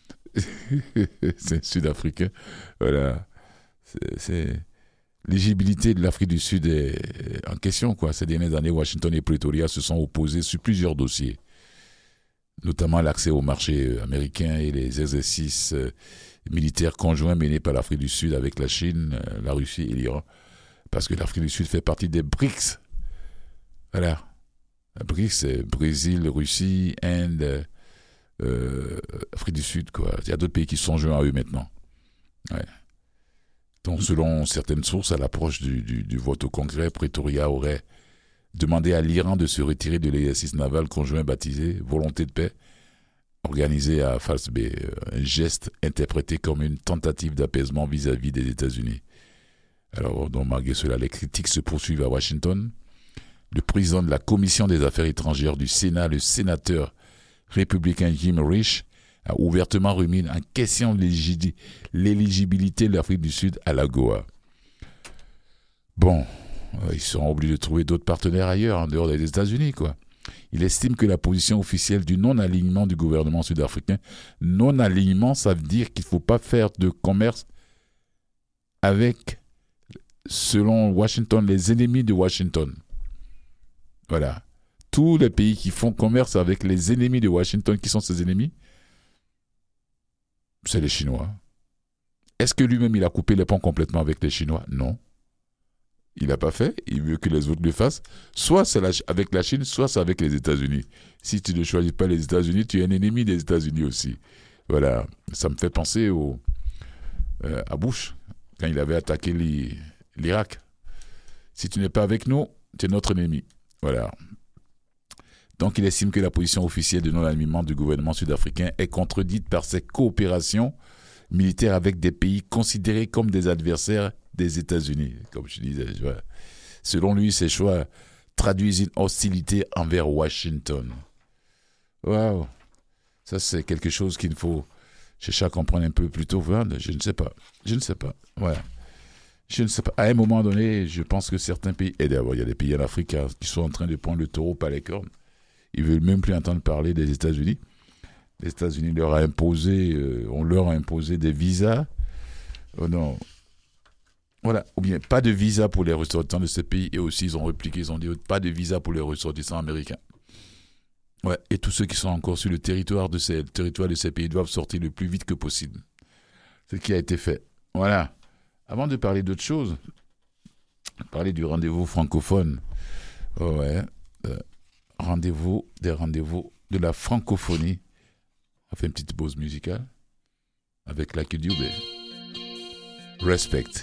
C'est sud-africain. Voilà. C'est, c'est... L'éligibilité de l'Afrique du Sud est en question, quoi. Ces dernières années, Washington et Pretoria se sont opposés sur plusieurs dossiers, notamment l'accès au marché américain et les exercices militaires conjoints menés par l'Afrique du Sud avec la Chine, la Russie et l'Iran. Parce que l'Afrique du Sud fait partie des B R I C S. Voilà. Les B R I C S, c'est Brésil, Russie, Inde, euh, Afrique du Sud, quoi. Il y a d'autres pays qui sont joints à eux maintenant. Ouais. Donc, selon certaines sources, à l'approche du, du, du vote au Congrès, Pretoria aurait demandé à l'Iran de se retirer de l'exercice naval conjoint baptisé « Volonté de paix », organisé à False Bay, un geste interprété comme une tentative d'apaisement vis-à-vis des États-Unis. Alors, donc, malgré cela, les critiques se poursuivent à Washington. Le président de la Commission des Affaires étrangères du Sénat, le sénateur républicain Jim Risch, a ouvertement remis en question l'éligibilité de l'Afrique du Sud à l'AGOA. Bon, ils seront obligés de trouver d'autres partenaires ailleurs, en dehors des États-Unis, quoi. Il estime que la position officielle du non-alignement du gouvernement sud-africain, non-alignement, ça veut dire qu'il ne faut pas faire de commerce avec, selon Washington, les ennemis de Washington. Voilà. Tous les pays qui font commerce avec les ennemis de Washington, qui sont ses ennemis, c'est les Chinois. Est-ce que lui-même, il a coupé les ponts complètement avec les Chinois? Non. Il n'a pas fait. Il veut que les autres le fassent. Soit c'est la, avec la Chine, soit c'est avec les États-Unis. Si tu ne choisis pas les États-Unis, tu es un ennemi des États-Unis aussi. Voilà. Ça me fait penser au, euh, à Bush, quand il avait attaqué l'I- l'Irak. Si tu n'es pas avec nous, tu es notre ennemi. Voilà. Donc, il estime que la position officielle de non-alignement du gouvernement sud-africain est contredite par ses coopérations militaires avec des pays considérés comme des adversaires des États-Unis. Comme je disais, vois. Selon lui, ces choix traduisent une hostilité envers Washington. Waouh! Ça, c'est quelque chose qu'il faut chercher à comprendre un peu plus tôt. Je ne sais pas. Je ne sais pas. Voilà. Je ne sais pas. À un moment donné, je pense que certains pays, et d'abord, il y a des pays en Afrique hein, qui sont en train de prendre le taureau par les cornes. Ils ne veulent même plus entendre parler des États-Unis. Les États-Unis leur a imposé, euh, on leur a imposé des visas. Oh non. Voilà. Ou bien pas de visa pour les ressortissants de ces pays. Et aussi, ils ont répliqué, ils ont dit pas de visa pour les ressortissants américains. Ouais. Et tous ceux qui sont encore sur le territoire de ces, le territoire de ces pays doivent sortir le plus vite que possible. Ce qui a été fait. Voilà. Avant de parler d'autre chose, parler du rendez-vous francophone. Oh ouais. Euh, rendez-vous, des rendez-vous de la francophonie. On fait une petite pause musicale avec Lucky Dube. Respect.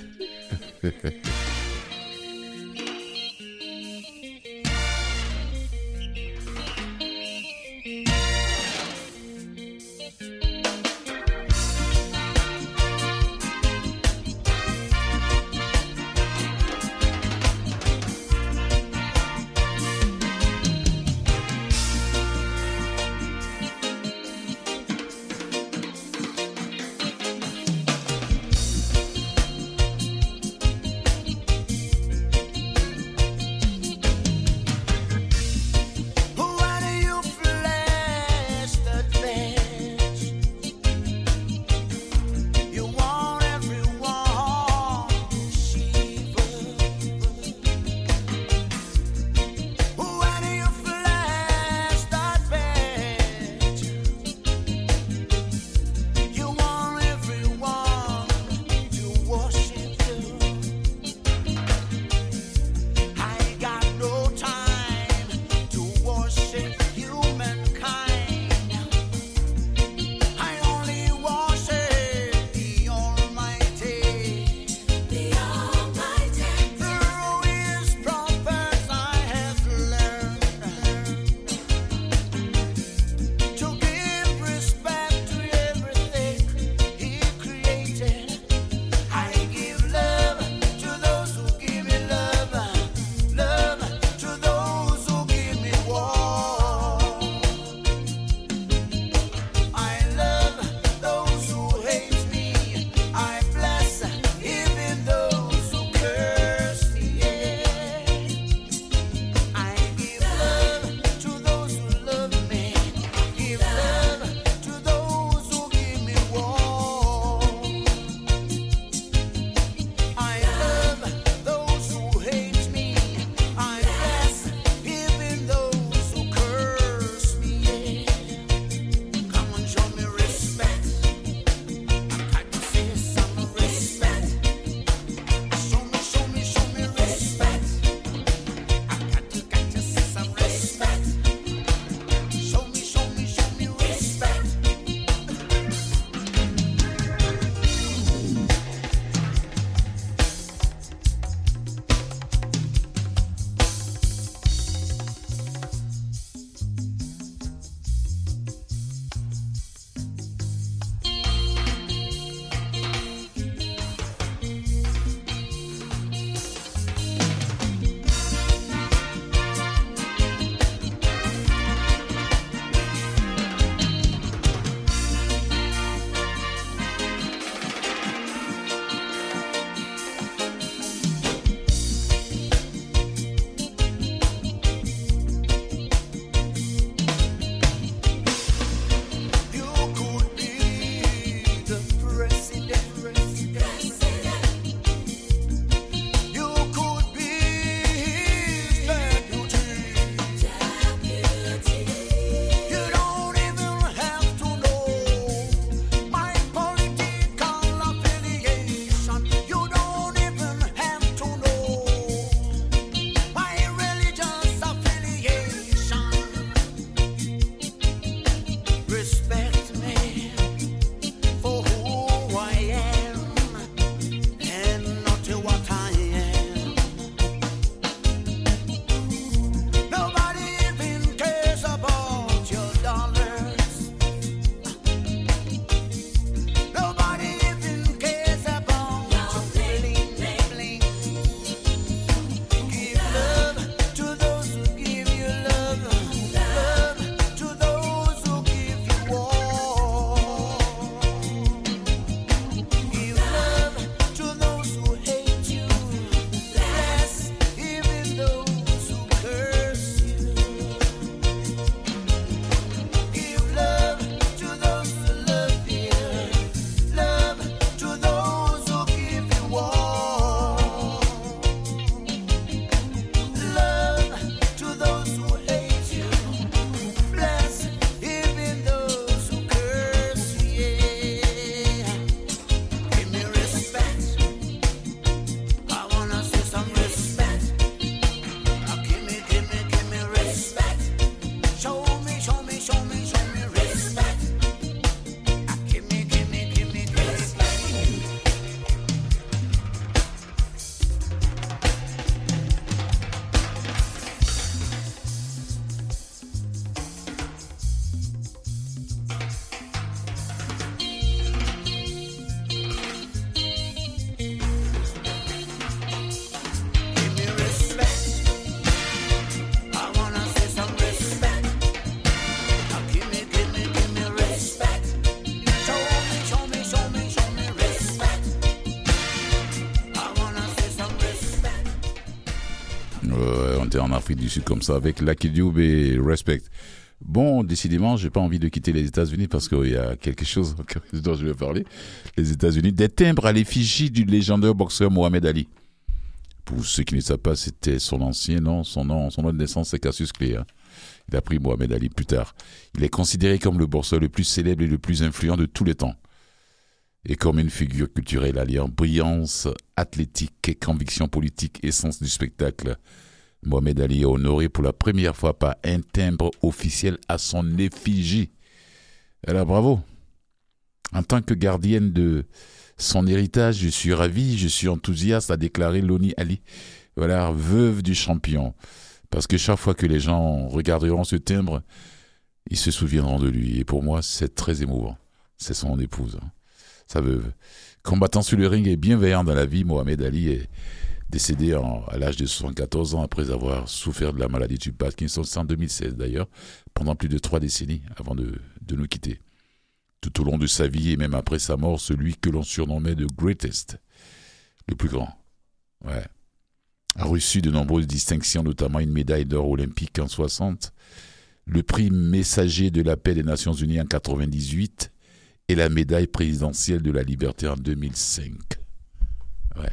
chanter en Afrique du Sud comme ça avec Lucky Dube et Respect. Bon, décidément, j'ai pas envie de quitter les États-Unis parce qu'il y a quelque chose dont je vais parler. Les États-Unis, des timbres à l'effigie du légendaire boxeur Mohamed Ali. Pour ceux qui ne savent pas, c'était son ancien nom, son nom, son nom de naissance, c'est Cassius Clay. Hein. Il a pris Mohamed Ali plus tard. Il est considéré comme le boxeur le plus célèbre et le plus influent de tous les temps. Et comme une figure culturelle alliant brillance athlétique et conviction politique et sens du spectacle, Mohamed Ali est honoré pour la première fois par un timbre officiel à son effigie. Alors bravo. En tant que gardienne de son héritage, je suis ravi, je suis enthousiaste, a déclaré Lonnie Ali, voilà, veuve du champion. Parce que chaque fois que les gens regarderont ce timbre, ils se souviendront de lui. Et pour moi, c'est très émouvant. C'est son épouse, hein, sa veuve. Combattant sur le ring et bienveillant dans la vie, Mohamed Ali est décédé en, à l'âge de soixante-quatorze ans après avoir souffert de la maladie du Parkinson en deux mille seize d'ailleurs, pendant plus de trois décennies avant de, de nous quitter. Tout au long de sa vie et même après sa mort, celui que l'on surnommait The Greatest, le plus grand, ouais, a reçu de nombreuses distinctions, notamment une médaille d'or olympique en soixante, le prix Messager de la paix des Nations Unies en quatre-vingt-dix-huit et la médaille présidentielle de la liberté en deux mille cinq. Ouais.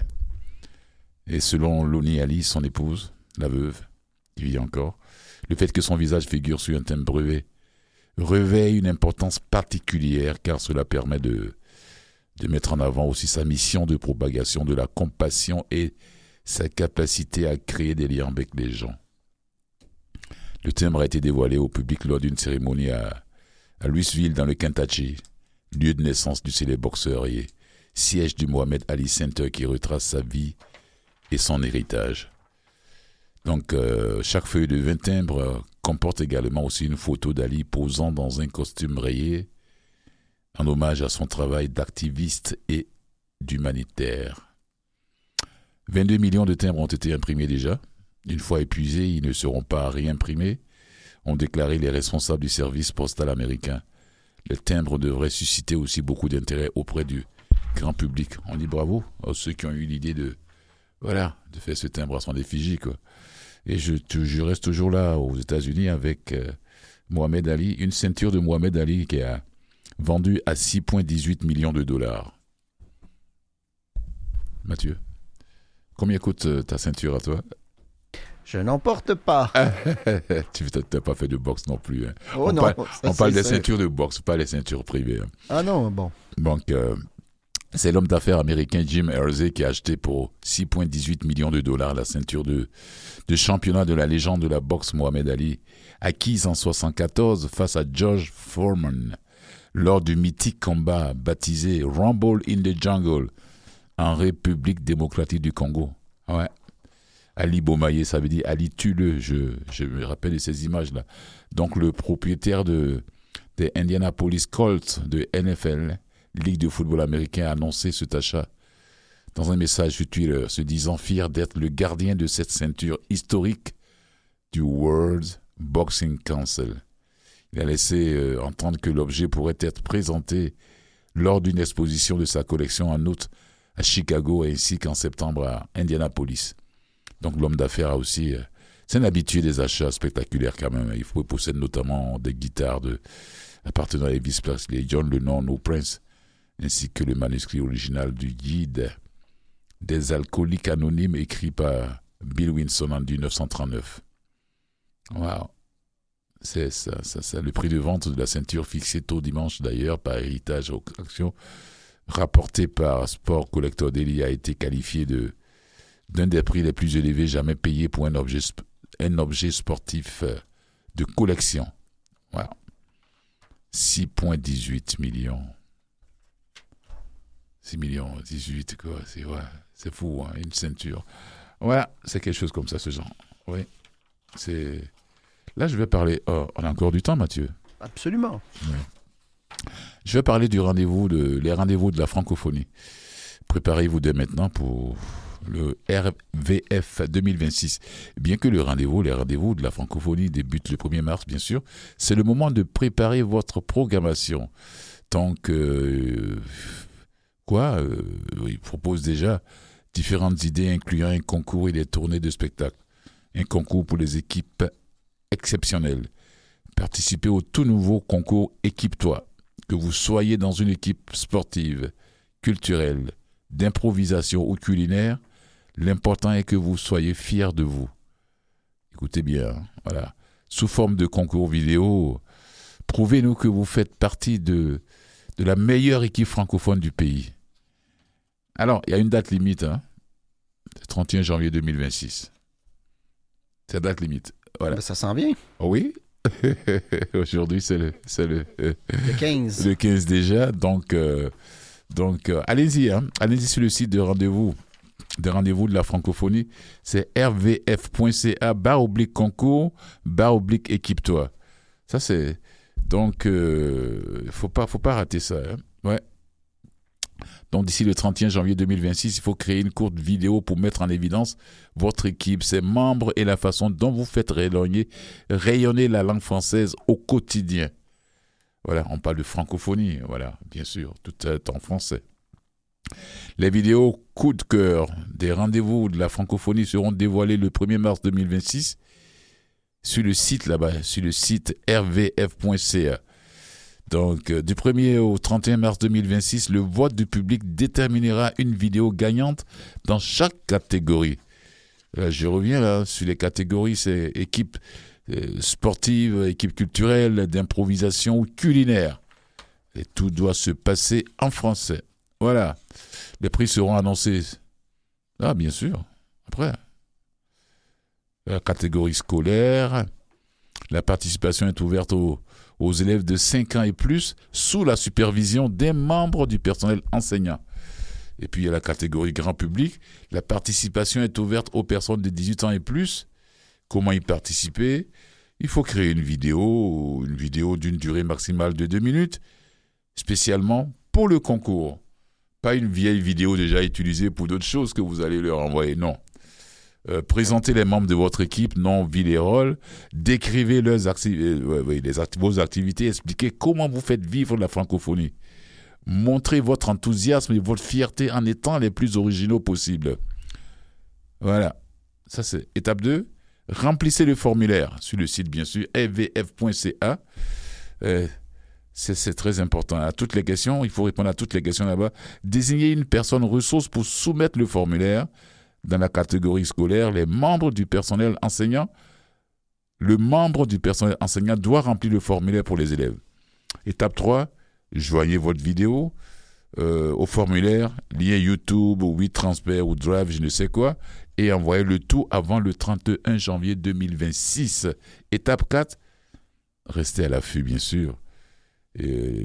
Et selon Lonnie Ali, son épouse, la veuve, qui vit encore, le fait que son visage figure sur un thème brevet revêt une importance particulière car cela permet de, de mettre en avant aussi sa mission de propagation de la compassion et sa capacité à créer des liens avec les gens. Le timbre a été dévoilé au public lors d'une cérémonie à, à Louisville dans le Kentucky, lieu de naissance du célèbre boxeur et siège du Mohamed Ali Center qui retrace sa vie et son héritage. Donc, euh, chaque feuille de vingt timbres comporte également aussi une photo d'Ali posant dans un costume rayé en hommage à son travail d'activiste et d'humanitaire. vingt-deux millions de timbres ont été imprimés déjà. Une fois épuisés, ils ne seront pas réimprimés, ont déclaré les responsables du service postal américain. Le timbre devrait susciter aussi beaucoup d'intérêt auprès du grand public. On dit bravo à ceux qui ont eu l'idée de Voilà, de faire ce timbre à son effigie, quoi. Et je, je reste toujours là, aux États-Unis, avec euh, Mohamed Ali, une ceinture de Mohamed Ali qui a vendu à six virgule dix-huit millions de dollars. Mathieu, combien coûte euh, ta ceinture à toi? Je n'en porte pas. Tu n'as pas fait de boxe non plus. Hein. Oh on non. Parle, ça, on parle des ça. ceintures de boxe, pas les ceintures privées. Hein. Ah non, bon. Donc, euh, c'est l'homme d'affaires américain Jim Irsay qui a acheté pour six virgule dix-huit millions de dollars la ceinture de, de championnat de la légende de la boxe Mohamed Ali, acquise en soixante-quatorze face à George Foreman lors du mythique combat baptisé Rumble in the Jungle en République démocratique du Congo. Ouais. Ali Bomaye, ça veut dire Ali tue-le. Je, je me rappelle de ces images-là. Donc, le propriétaire de, des Indianapolis Colts de N F L, Ligue de football américain, a annoncé cet achat dans un message sur Twitter, se disant fier d'être le gardien de cette ceinture historique du World Boxing Council. Il a laissé euh, entendre que l'objet pourrait être présenté lors d'une exposition de sa collection en août à Chicago ainsi qu'en septembre à Indianapolis. Donc l'homme d'affaires a aussi... Euh, c'est un habitué des achats spectaculaires quand même. Il possède notamment des guitares de, appartenant à Elvis Presley, John Lennon ou Prince, ainsi que le manuscrit original du guide des alcooliques anonymes écrit par Bill Winson en dix-neuf cent trente-neuf. Wow. C'est ça, ça, ça. Le prix de vente de la ceinture fixé tôt dimanche d'ailleurs par Héritage Auction, rapporté par Sport Collector Daily, a été qualifié de d'un des prix les plus élevés jamais payés pour un objet, un objet sportif de collection. Wow. six virgule dix-huit millions. six millions, dix-huit, quoi. C'est, ouais, c'est fou, hein, une ceinture. Ouais, c'est quelque chose comme ça, ce genre. Oui. C'est... Là, je vais parler... Oh, on a encore du temps, Mathieu. Absolument. Ouais. Je vais parler du rendez-vous, de, les rendez-vous de la francophonie. Préparez-vous dès maintenant pour le R V F deux mille vingt-six. Bien que le rendez-vous, les rendez-vous de la francophonie débutent le premier mars, bien sûr, c'est le moment de préparer votre programmation. Tant que... Euh, quoi euh, Il propose déjà différentes idées incluant un concours et des tournées de spectacles, Un concours pour les équipes exceptionnelles. Participez au tout nouveau concours Équipe-toi. Que vous soyez dans une équipe sportive, culturelle, d'improvisation ou culinaire, l'important est que vous soyez fiers de vous. Écoutez bien, hein, voilà. Sous forme de concours vidéo, prouvez-nous que vous faites partie de, de la meilleure équipe francophone du pays. Alors, il y a une date limite, hein, le trente et un janvier deux mille vingt-six. C'est la date limite. Voilà. Ben, ça s'en vient. Oh oui. Aujourd'hui, c'est le, c'est le, euh, le quinze. Le quinze déjà. Donc, euh, donc euh, allez-y. Hein, allez-y sur le site de rendez-vous, de rendez-vous de la francophonie. C'est r v f point c a barre oblique concours, barre oblique équipe-toi. Ça, c'est... Donc, il euh, ne faut pas, faut pas rater ça. Hein. Ouais. Donc, d'ici le trente et un janvier deux mille vingt-six, il faut créer une courte vidéo pour mettre en évidence votre équipe, ses membres et la façon dont vous faites rayonner, rayonner la langue française au quotidien. Voilà, on parle de francophonie, voilà, bien sûr, tout est en français. Les vidéos coup de cœur des rendez-vous de la francophonie seront dévoilées le premier mars deux mille vingt-six sur le site là-bas, sur le site r v f point c a. Donc, euh, du premier au trente et un mars deux mille vingt-six, le vote du public déterminera une vidéo gagnante dans chaque catégorie. Là, je reviens là sur les catégories, c'est équipe euh, sportive, équipe culturelle, d'improvisation ou culinaire. Et tout doit se passer en français. Voilà. Les prix seront annoncés. Ah, bien sûr. Après. La catégorie scolaire. La participation est ouverte aux, aux élèves de cinq ans et plus sous la supervision des membres du personnel enseignant. Et puis, il y a la catégorie grand public. La participation est ouverte aux personnes de dix-huit ans et plus. Comment y participer? Il faut créer une vidéo, une vidéo d'une durée maximale de deux minutes, spécialement pour le concours. Pas une vieille vidéo déjà utilisée pour d'autres choses que vous allez leur envoyer, non. Euh, présentez les membres de votre équipe, nom, vie et rôle. Décrivez leurs acti- euh, ouais, les acti- vos activités, expliquez comment vous faites vivre la francophonie. Montrez votre enthousiasme et votre fierté en étant les plus originaux possibles. Voilà. Ça, c'est étape deux. Remplissez le formulaire sur le site, bien sûr, r v f point c a. Euh, c'est, c'est très important. À toutes les questions, il faut répondre à toutes les questions là-bas. Désignez une personne ressource pour soumettre le formulaire. Dans la catégorie scolaire, les membres du personnel enseignant, le membre du personnel enseignant doit remplir le formulaire pour les élèves. Étape trois, joignez votre vidéo euh, au formulaire, lien YouTube ou WeTransfer ou Drive, je ne sais quoi, et envoyez le tout avant le trente et un janvier deux mille vingt-six. Étape quatre, restez à l'affût, bien sûr. Et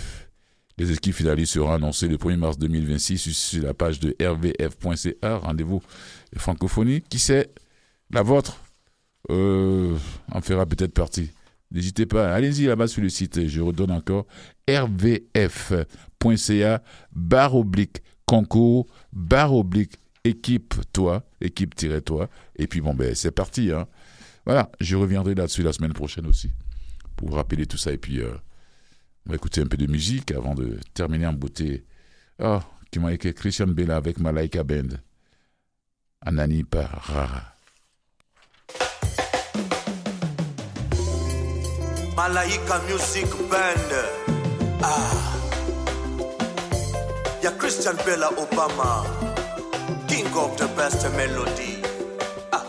les équipes finalistes seront annoncées le premier mars deux mille vingt-six sur la page de r v f point c a. Rendez-vous francophonie. Qui sait, la vôtre euh, en fera peut-être partie. N'hésitez pas, allez-y là-bas sur le site. Je redonne encore r v f point c a barre oblique concours barre oblique équipe-toi, équipe-toi. Et puis bon, ben c'est parti. Hein. Voilà, je reviendrai là-dessus la semaine prochaine aussi pour vous rappeler tout ça. Et puis... Euh, on va écouter un peu de musique avant de terminer en beauté. Oh, qui m'a écrit Christian Bella avec Malaika Band. Anani par Rara. Malaika Music Band. Ah. Ya Christian Bella Obama. King of the best melody. Ah.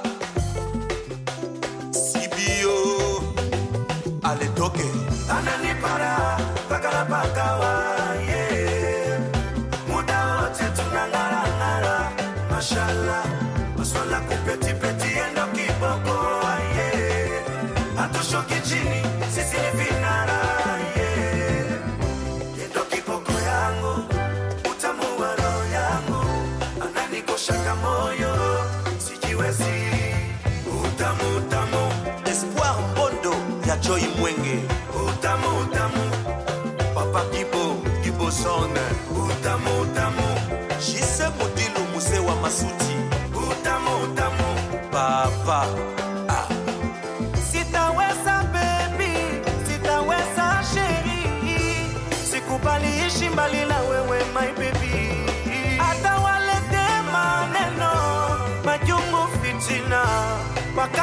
C B O. Ale toke. Anani para. Bakala bakawa, yeah. Muda wote tunangara ngara, mashallah. Maswala kupeti peti endo kiboko, yeah. Atushoki chini, sisi ni vinara, yeah. Endo kiboko yangu, utamu wa roho yangu. Ananikosha kamoyo, sijiwezi. Utamu utamu, Espoir Mbondo ya Joy Mwenge. Utamu utamu. Papa Kibo, Kibo Son, Utamu, Utamu, Jise Modilu Musewa Masuti, Utamu, Utamu, Papa, ah. Sitaweza baby, sitaweza sheri, sikubali ishi mbali na wewe my baby. Hata walete maneno, majungu fitina,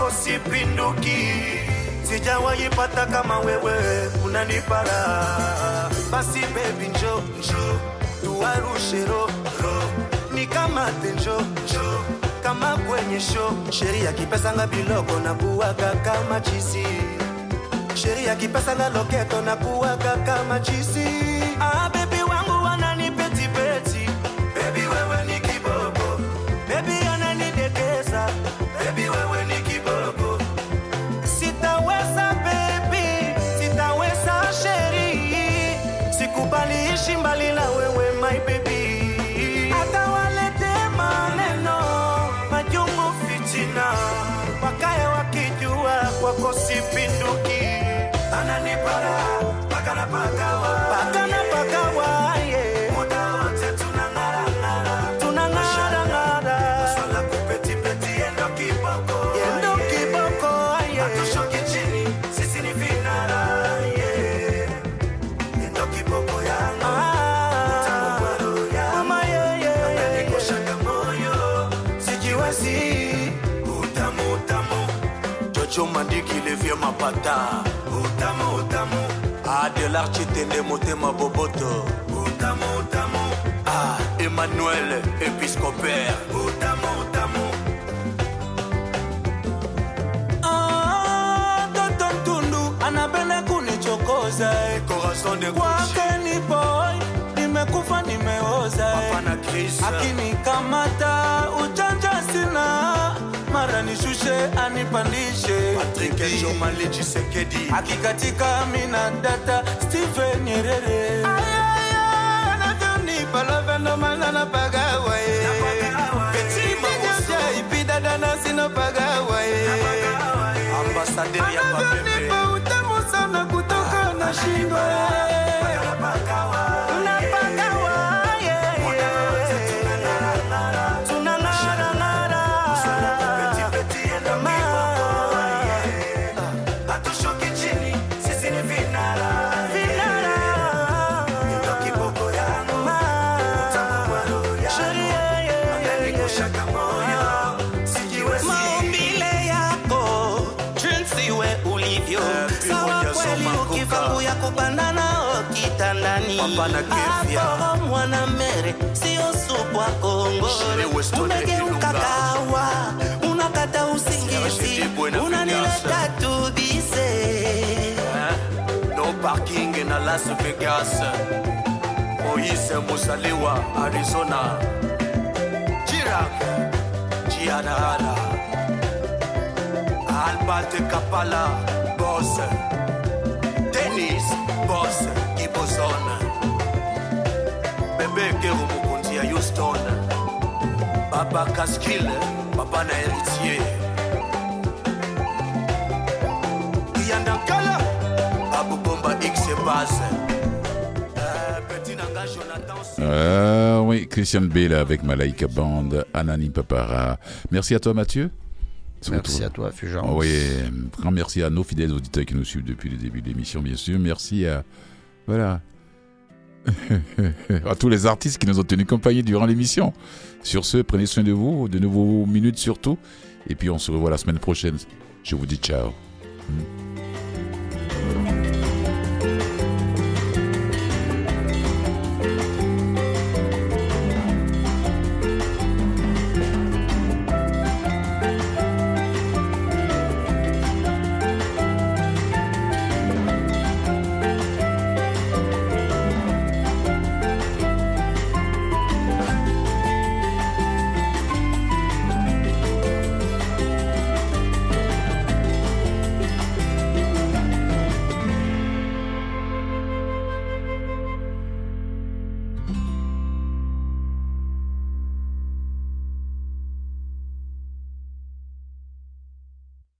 kwako sipinduki, sijawahi pata kama wewe unanipara. Basi baby njo njo tuwarushe ro ro, ni kama tenjo njo kama kwenye show. Sheria kipesa nga biloko na kuwaga kama chizi, sheria kipesa nga loketo na kuwaga kama chizi. Ah baby wangu wanani peti peti, baby wewe ni kiboko, baby anani dekeza, baby wewe ni kiboko. Sitaweza baby, sitaweza sheri, sikubali ishi mbali na wewe my baby. Hata walete maneno majungu fitina, wakae wakijua kwako sipinduki. Ananipara paka na pakawa, paka na pakawa, yeah. Muda wote tunangara ngara, tunangara ngara. Swala kupeti peti endo kiboko, endo kiboko, yeah. Hatushoki chini, sisi ni vinara, yeah. Endo kiboko yangu, utamu waro yangu, mama yeah yeah. Anani kushaka moyo, sijiwezi, utamu utamu. Jojo mandiki levye mapata, utamu utamu. Ah de l'architecte motema boboto, utamu utamu. Ah Emmanuel Episcopère, utamu utamu. Ah Toto Tundu anapenda kunichokoza, Corazon de kwake ni boy, nimekufa nimeoza. Hapana Chris, akinikamata ujanja sina, mara nishushe anipandishe. Patrick Jomali Chisekedi, akikatika mina data Stephen Nyerere. Ayaya anavyonipa lavendo malana pagawa, peti mamusha ipidada na sino pagawa, ambassadeur ya Papembe, anavyonipa utamu sana kutoka na shindwa. Kifangu ya kupanda nao kitandani, hapo mwana mere sio supu wa kongore. Umegeuka kawa, unakata usingizi, unanileta tubise. No parking na Las Vegas, Moise Musaliwa Arizona, Chirac Chianara, Albert Kapala Boss, Dennis Boss Gibson, Bebe Kero Mukunzi ya Houston, Baba Kaskil, Baba na héritier, Yandakala, Abu Bomba X Base, Petit Nanga Jonathan. Ah oui, Christian Bale avec Malaika Band, Anani Papara. Merci à toi Mathieu. Merci à toi, Fulgence. Oui, grand merci à nos fidèles auditeurs qui nous suivent depuis le début de l'émission, bien sûr. Merci à, voilà, à tous les artistes qui nous ont tenus compagnie durant l'émission. Sur ce, prenez soin de vous, de nouveaux minutes surtout. Et puis on se revoit la semaine prochaine. Je vous dis ciao.